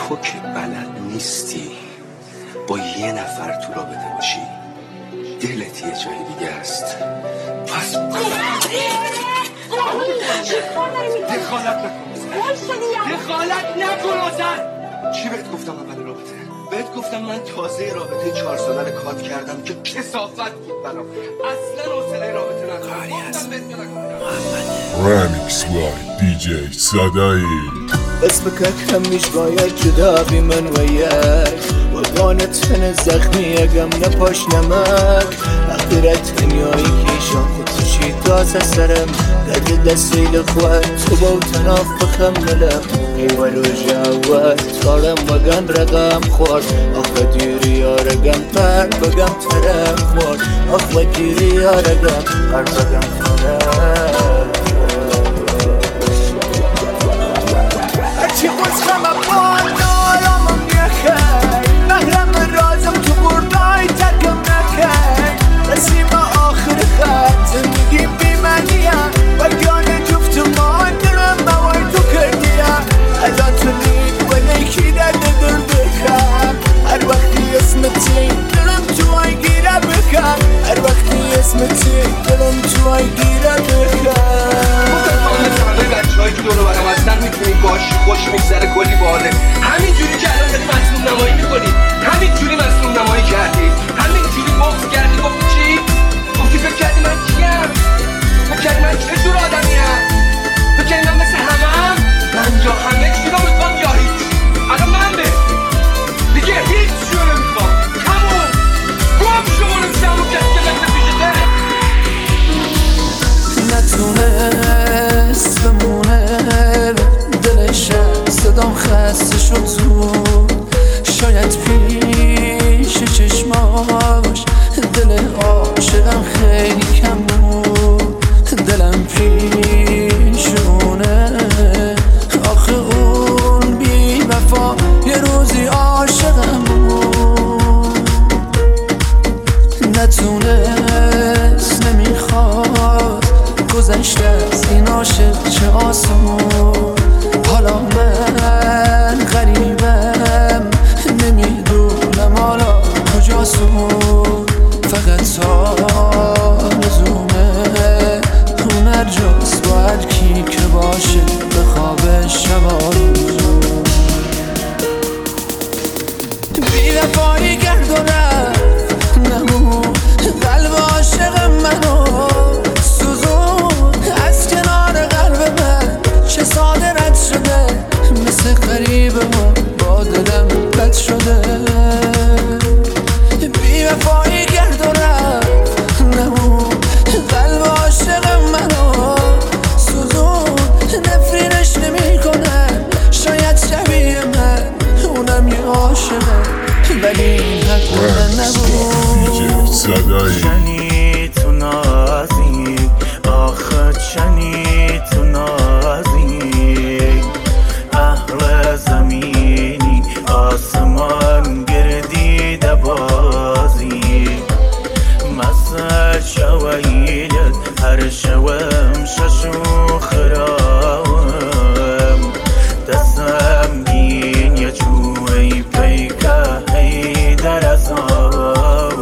تو که بلد نیستی با یه نفر تو رابطه باشی، دلت یه جای دیگه است. پس دخالت نکن آزر. چی بهت گفتم اول رابطه؟ بهت گفتم من تازه رابطه 4 ساله کات کردم که کثافت بود برام. اصلا حوصله رابطه ندارم. رمیکس بای دیجی صدایی. اسمك همش باید جدا بی من ویاک وگانت من زخمی اگم نپاش نمک اخیرت دنیایی کشان خود توشی تازه سرم درد دستیل خواد تو باو تناف بخم نلم ایوالو جاوات تارم وگان رقم خورد آخه دیری یا رقم پر بگم ترم خورد آخه دیری یا رقم پر بگم ترم چی خوشم اپان نارامم یکی محرم رازم تو بردای ترکم نکی رسیم آخر خط زندگی بی منیه بگان جفت مان درم موای تو کردیه الان تو لید و نیکی درد در بکم هر وقتی اسمتی دلم تو آی گیره بکم هر وقتی اسمتی دلم تو آی گیره بکم بچه‌هایی که دورو برم هستن میتونی باشی خوش میگذره کلی باله. همینجوری که الان داری مظلوم نمایی میکنی، همینجوری مظلوم نمایی کردی، همینجوری بغض کردی. گفتی چی؟ گفتی فکر کردی من کیم؟ فکر کردی من چه جور آدمیم؟ فکر کردی من مثل همم؟ من یا همه چی رو میخوام یا هیچ. الان من به دیگه هیچ چی رو نمیخوام. همون گم شما رو میشه همون کسی که مثل پیشته نتونست بمونه دلشم صدام خسته شد زود شاید پیش چشماش دل عاشقم خیلی کم بود دلم پیشونه آخه اون بی وفا یه روزی عاشقم بود نتونست نمیخواد گذشته از این عاشق چه آسون حالا من غریبم نمیدونم حالا کجاسون فقط آرزومه اون هر جاست با هر کی که باشه به خواب شبارون بی وفایی کرد و رفت نمون قلب عاشق منو ساده رد شده مثل قریب ما با دلم بد شده بی وفایی کرد و رفت نمون قلب عاشق منو سوزون نفرینش نمی کنن شاید شبیه من اونم یه عاشقه ولی این حق من نبود چنی تو نازی آخه چنی تو نازی اهل زمینی آسمان گردیده بازی مسا شویلت هر شوم ششو خراوم دستم گین یا جوی پیکه هی درزاوم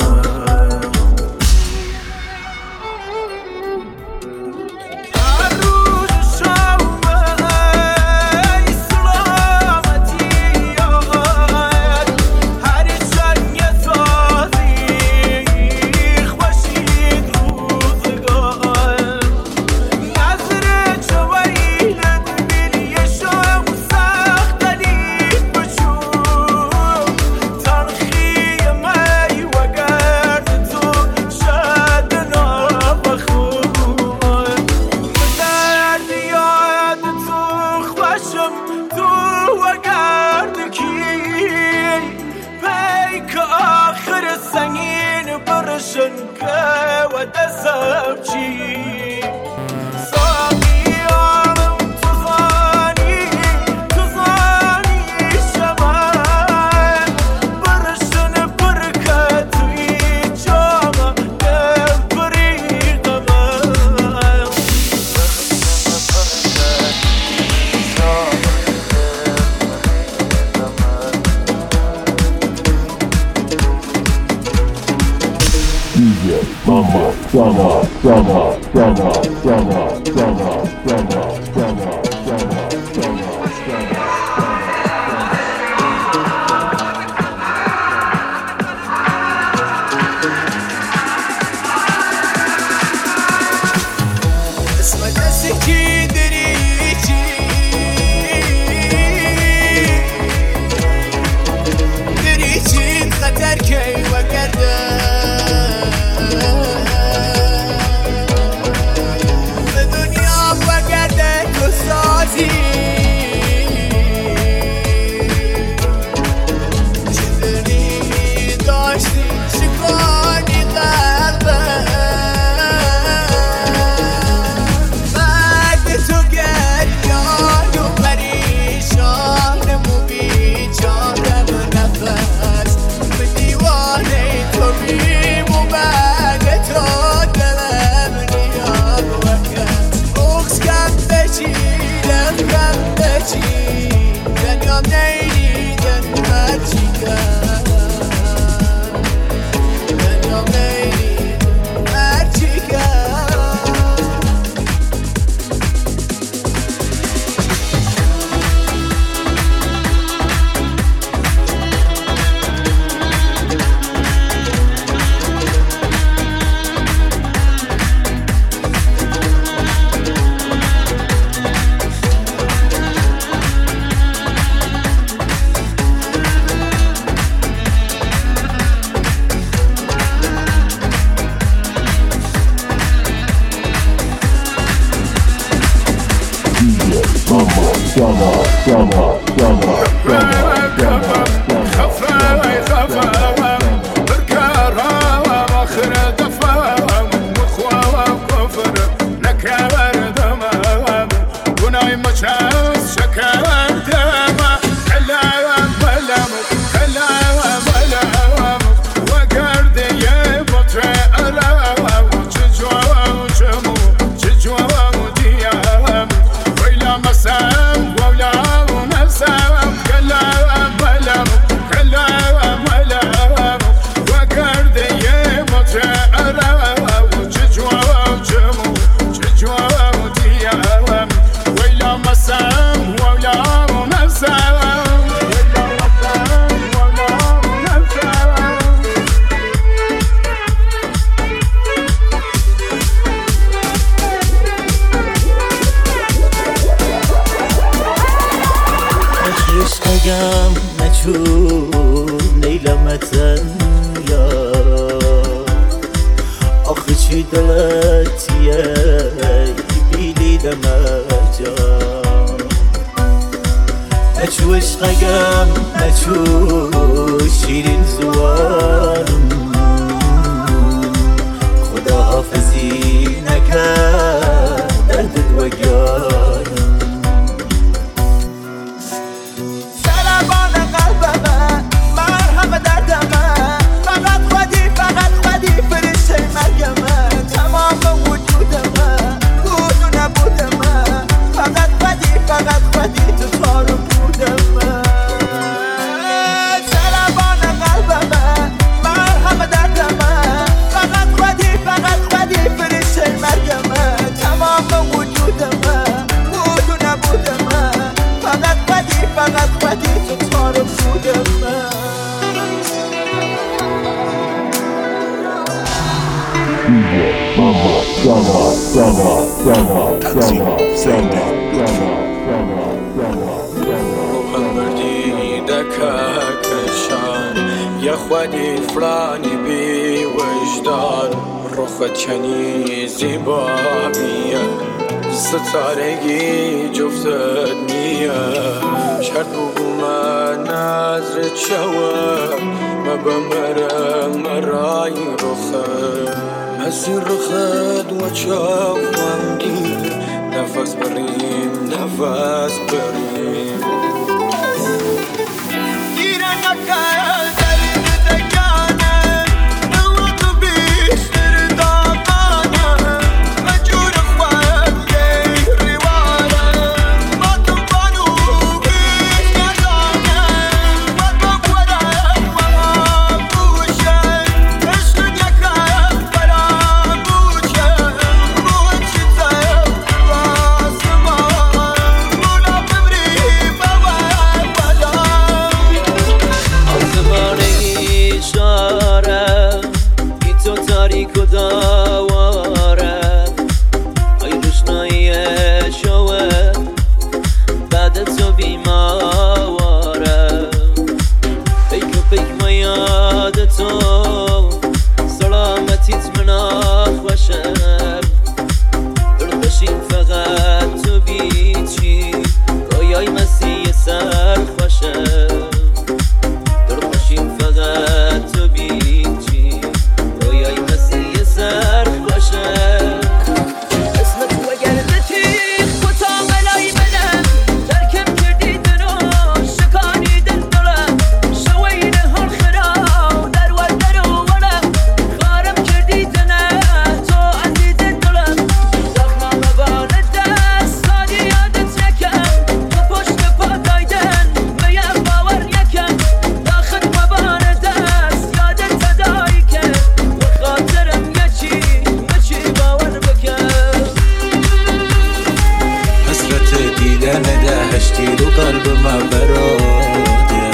قلب من براده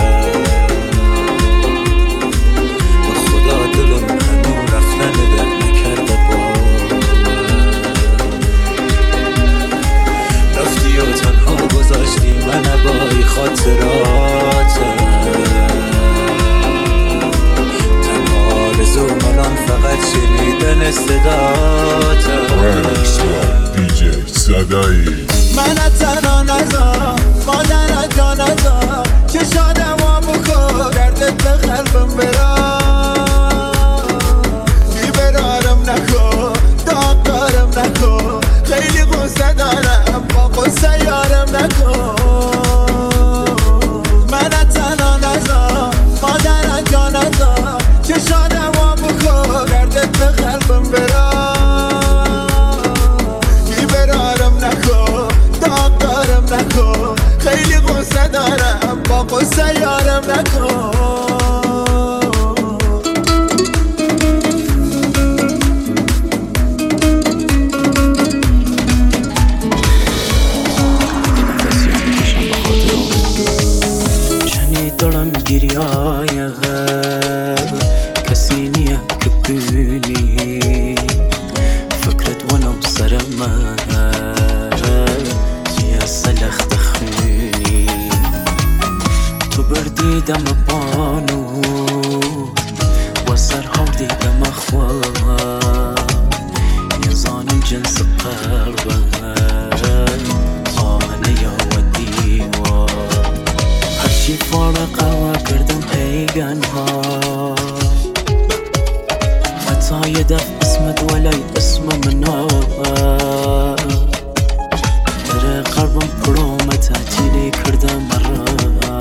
به خدا دلم هنو رفتن در نکرده رفتی و تنها گذاشتی من بای خاطراتم تنها آرزو منان فقط شنیدن صداتم Remix by DJ صدایی من تنها نزار مادر جا نزار چشادم ها بکن دردت به قلبم برا بیبرارم نکن داغ دارم نکن خیلی غصه دارم با غصه یارم نکن من تنها نزار مادر جا نزار چشادم ها بکن دردت به قلبم برا نکن خیلی غصه دارم با غصه یارم نکن شنیدم گریه‌های کسی نیم که ببینی فکرت ونم سر من سلخت خونی تو بردیدم بانو و سرها دیدم اخوان یزانم جنس قلبم آمنه یا و دیوا هرچی فارق و کردم پیگن ها حتی یه دف اسمت ولی اسم منو قلبم پرومه تعطیلی کردم مرا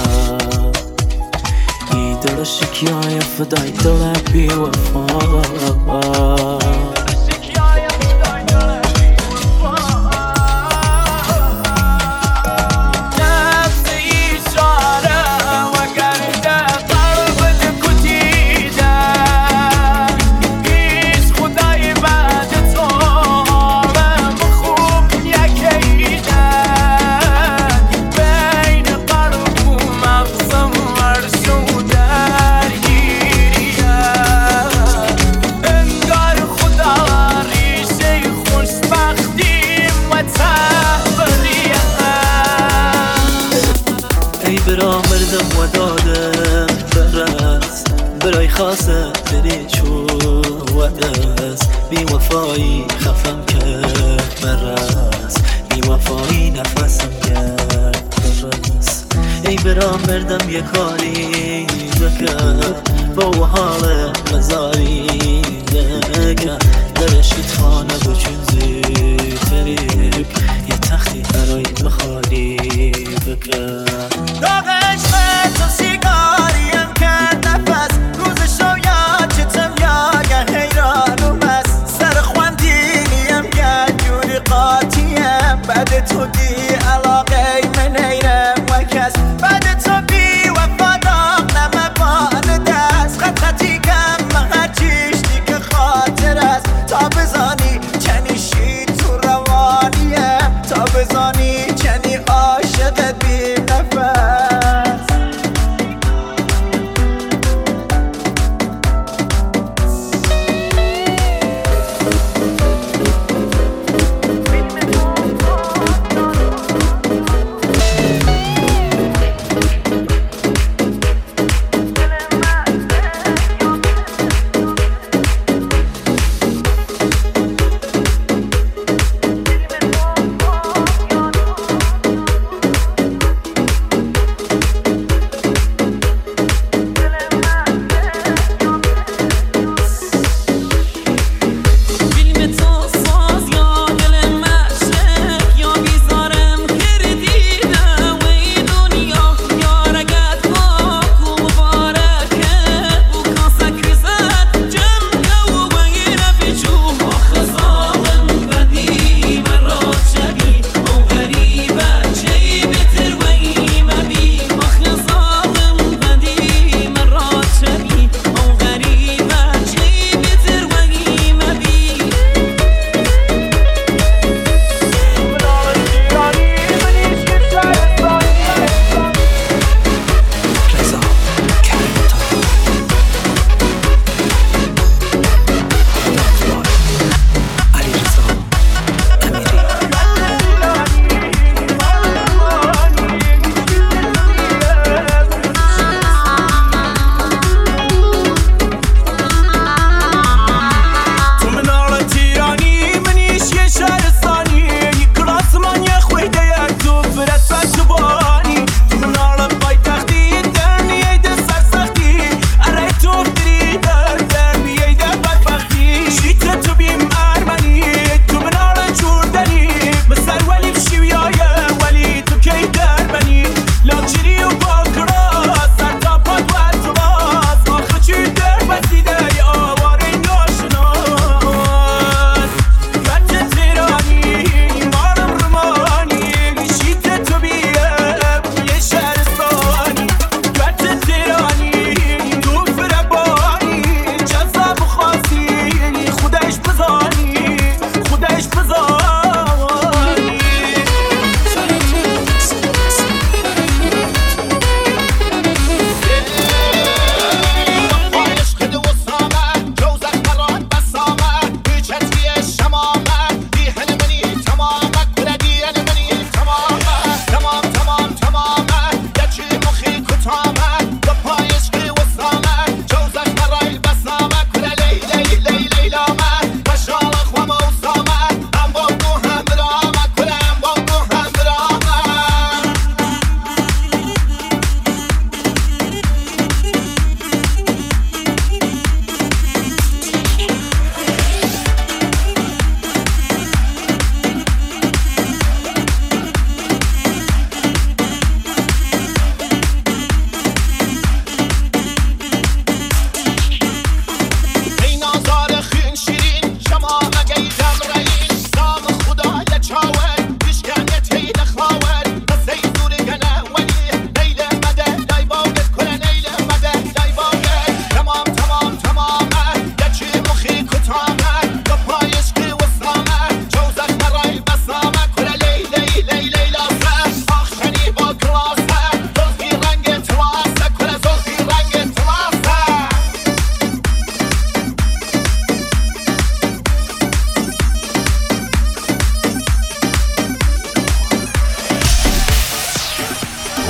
ای دل شکیای فدای دل بی وفا برا مردم و دادم برس برای خاصه دلی چو و دست بی وفایی خفم کرد برس بی وفایی نفسم کرد برس ای برا مردم یه کاری بکن با حال مزاری بکن درشت خانه بچون زیتریک یه تختی برای بخاری بکن داغ عشق تو سیگاریم کرد نفس روز شو یاد چتم یا حیرانم است سر خواندینیم که جوری قاطیم بعد تو دی علاقه من حیرم و کس بعد تو بی وفا داغ نمکان دست خطی کم هرچیش دی که خاطر است تا بزانی چنی شید تو روانیم تا بزانی چنی عاشقت بی نفس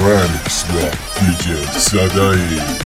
Remix با DJ صدایی.